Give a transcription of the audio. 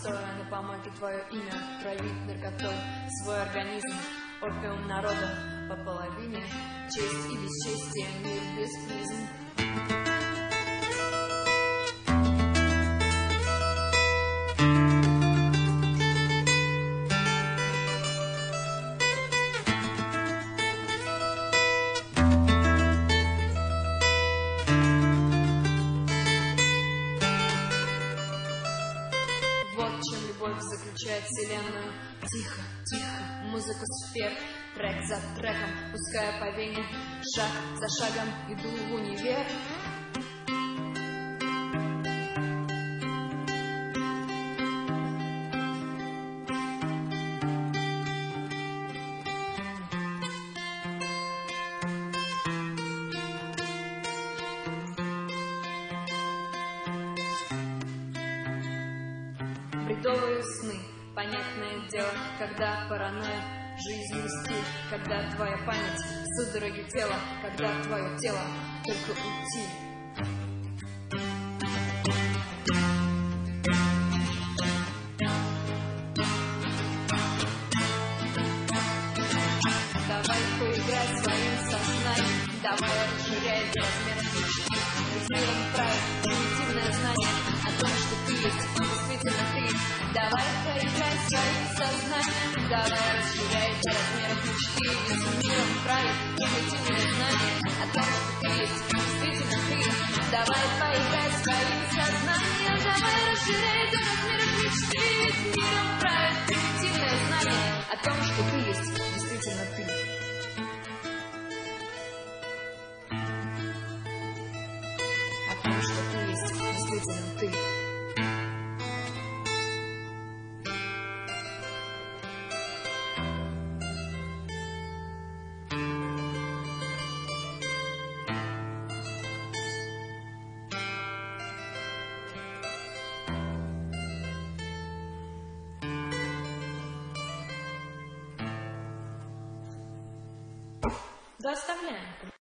стоя на помойке твое имя травить наркотой свой организм, опиум народа по половине, честь и бесчестие, мир без призм. Вот в чем любовь заключает вселенную. Тихо, тихо, музыка сфер, трек за треком, пуская по вене, шаг за шагом иду в универ. Бредовые сны, понятное дело, когда паранойя жизни стиль, когда твоя память судороги тела, когда твое тело только уйти. Давай поиграй своим сознанием, давай расширяй размер мечты, миром правит примитивное знание о том, что ты есть, действительно ты. Давай поиграй своим сознанием, давай расширяй размер мечты, весь миром правит примитивное знание о том, что ты есть, действительно ты. Давай поиграй своим сознанием, давай расширяй размер мечты, весь миром правит примитивное знание о том, что ты есть, действительно ты. О том, что ты есть, действительно ты. Доставляем.